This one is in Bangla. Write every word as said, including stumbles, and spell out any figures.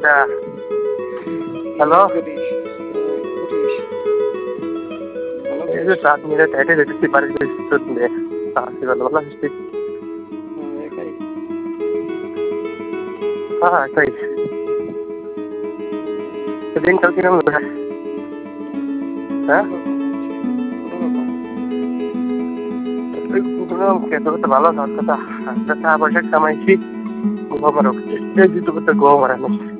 এটা হ্যালো এই যে সাত মিনিট হেঁটে যেতেছি বাড়ির দিয়ে আসছি ভালো ভালো আসছি হ্যাঁ তাই দিনকাল কিরম হ্যাঁ খেতে করতে ভালো খাওয়ার কথা টাকা পয়সা কামাইছি ঘুমো করতে ঘুম আর